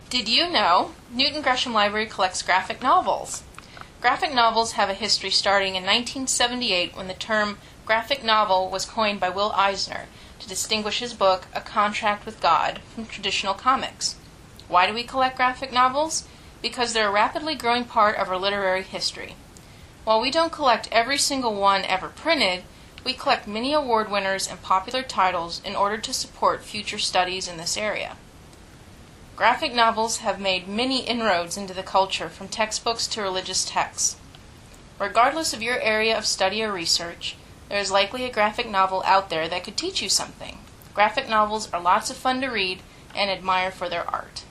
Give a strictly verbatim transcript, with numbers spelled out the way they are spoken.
Did you know Newton Gresham Library collects graphic novels? Graphic novels have a history starting in nineteen seventy-eight when the term graphic novel was coined by Will Eisner to distinguish his book, A Contract with God, from traditional comics. Why do we collect graphic novels? Because they're a rapidly growing part of our literary history. While we don't collect every single one ever printed, we collect many award winners and popular titles in order to support future studies in this area. Graphic novels have made many inroads into the culture, from textbooks to religious texts. Regardless of your area of study or research, there is likely a graphic novel out there that could teach you something. Graphic novels are lots of fun to read and admire for their art.